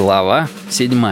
Глава 7.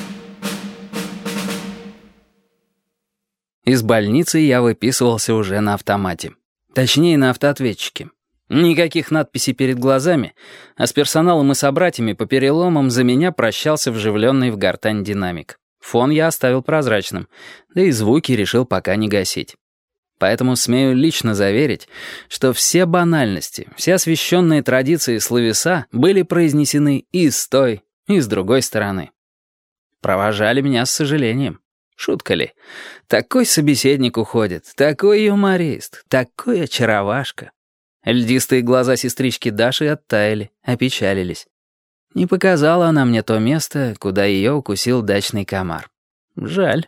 Из больницы я выписывался уже на автомате. Точнее, на автоответчике. Никаких надписей перед глазами, а с персоналом и собратьями по переломам за меня прощался вживленный в гортань динамик. Фон я оставил прозрачным, да и звуки решил пока не гасить. Поэтому смею лично заверить, что все банальности, все освященные традиции словеса были произнесены и с той, и с другой стороны. Провожали меня с сожалением. Шутка ли? Такой собеседник уходит, такой юморист, такой очаровашка. Льдистые глаза сестрички Даши оттаяли, опечалились. Не показала она мне то место, куда ее укусил дачный комар. Жаль.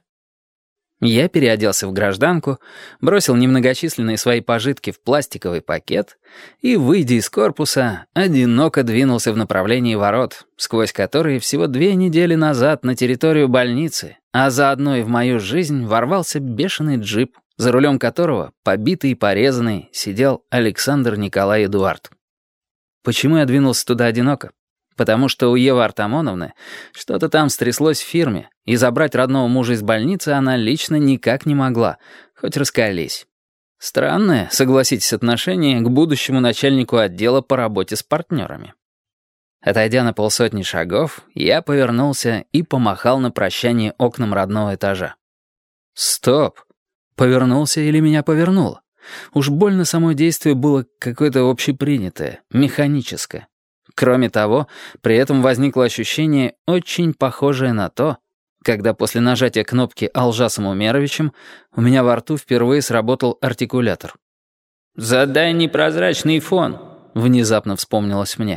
Я переоделся в гражданку, бросил немногочисленные свои пожитки в пластиковый пакет и, выйдя из корпуса, одиноко двинулся в направлении ворот, сквозь которые всего 2 недели назад на территорию больницы, а заодно и в мою жизнь ворвался бешеный джип, за рулем которого, побитый и порезанный, сидел Александр Николай Эдуард. Почему я двинулся туда одиноко? Потому что у Евы Артамоновны что-то там стряслось в фирме, и забрать родного мужа из больницы она лично никак не могла, хоть раскались. Странное, согласитесь, отношение к будущему начальнику отдела по работе с партнерами. Отойдя на 150 шагов, я повернулся и помахал на прощание окнам родного этажа. Стоп! Повернулся или меня повернуло? Уж больно само действие было какое-то общепринятое, механическое. Кроме того, при этом возникло ощущение, очень похожее на то, когда после нажатия кнопки Алжасом Умеровичем у меня во рту впервые сработал артикулятор. «Задай непрозрачный фон», — внезапно вспомнилось мне.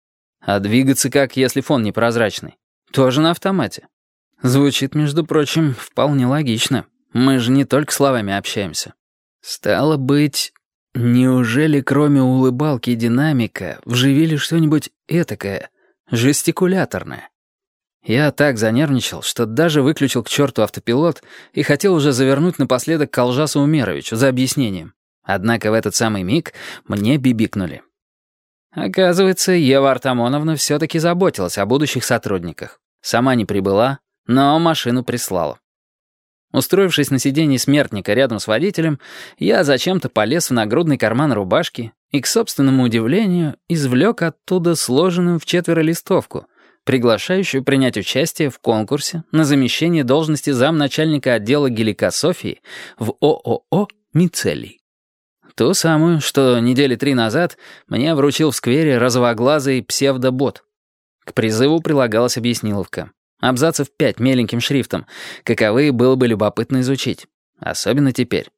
А двигаться как, если фон непрозрачный? Тоже на автомате. Звучит, между прочим, вполне логично. Мы же не только словами общаемся. Стало быть... Неужели кроме улыбалки и динамика вживили что-нибудь этакое, жестикуляторное? Я так занервничал, что даже выключил к черту автопилот и хотел уже завернуть напоследок к Алжасу Умеровичу за объяснением. Однако в этот самый миг мне бибикнули. Оказывается, Ева Артамоновна все-таки заботилась о будущих сотрудниках. Сама не прибыла, но машину прислала. Устроившись на сиденье смертника рядом с водителем, я зачем-то полез в нагрудный карман рубашки и, к собственному удивлению, извлек оттуда сложенную в 4 листовку, приглашающую принять участие в конкурсе на замещение должности замначальника отдела геликософии в ООО «Мицелий». Ту самую, что недели 3 назад мне вручил в сквере розовоглазый псевдобот. К призыву прилагалась объясниловка. Абзацев 5 меленьким шрифтом, каковые было бы любопытно изучить. Особенно теперь.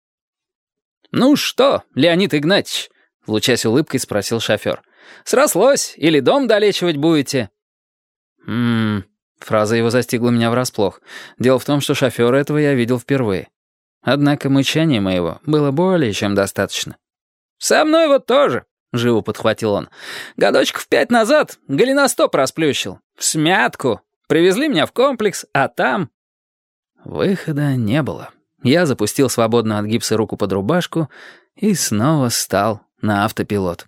«Ну что, Леонид Игнатьевич?» — лучась улыбкой спросил шофер. «Срослось? Или дом долечивать будете?» Фраза его застигла меня врасплох. Дело в том, что шофера этого я видел впервые. Однако мычания моего было более чем достаточно. «Со мной вот тоже», — живо подхватил он. «Годочков 5 назад голеностоп расплющил. В смятку. Привезли меня в комплекс, а там...» Выхода не было. Я запустил свободную от гипса руку под рубашку и снова стал на автопилот.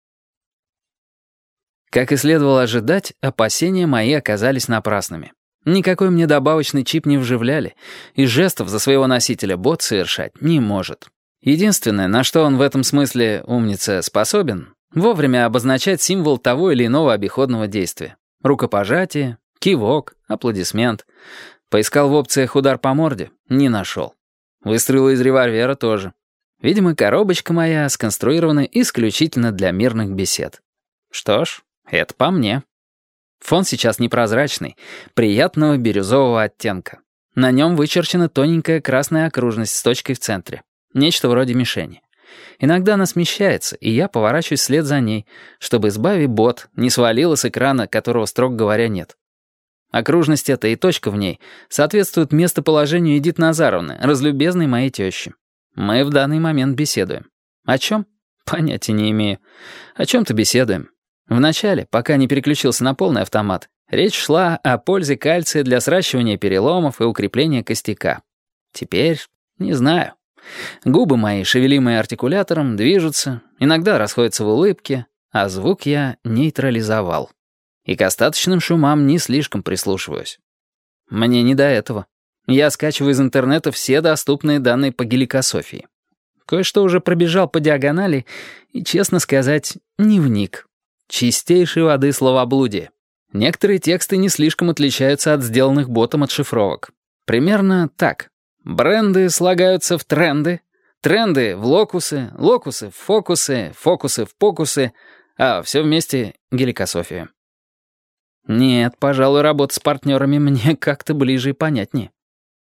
Как и следовало ожидать, опасения мои оказались напрасными. Никакой мне добавочный чип не вживляли, и жестов за своего носителя бот совершать не может. Единственное, на что он в этом смысле, умница, способен, вовремя обозначать символ того или иного обиходного действия. Рукопожатие, кивок, аплодисмент. Поискал в опциях удар по морде, не нашел. Выстрелы из револьвера тоже. Видимо, коробочка моя сконструирована исключительно для мирных бесед. Что ж, это по мне. Фон сейчас непрозрачный, приятного бирюзового оттенка. На нем вычерчена тоненькая красная окружность с точкой в центре. Нечто вроде мишени. Иногда она смещается, и я поворачиваюсь вслед за ней, чтобы избави бот не свалила с экрана, которого, строго говоря, нет. Окружность эта и точка в ней соответствуют местоположению Эдиты Назаровны, разлюбезной моей тещи. Мы в данный момент беседуем. О чем? Понятия не имею. О чем-то беседуем. Вначале, пока не переключился на полный автомат, речь шла о пользе кальция для сращивания переломов и укрепления костяка. Теперь не знаю. Губы мои, шевелимые артикулятором, движутся, иногда расходятся в улыбке, а звук я нейтрализовал. И к остаточным шумам не слишком прислушиваюсь. Мне не до этого. Я скачиваю из интернета все доступные данные по геликософии. Кое-что уже пробежал по диагонали и, честно сказать, не вник. Чистейшей воды словоблудие. Некоторые тексты не слишком отличаются от сделанных ботом отшифровок. Примерно так. Бренды слагаются в тренды, тренды в локусы, локусы в фокусы, фокусы в покусы, а все вместе геликософия. Нет, пожалуй, работа с партнерами мне как-то ближе и понятнее.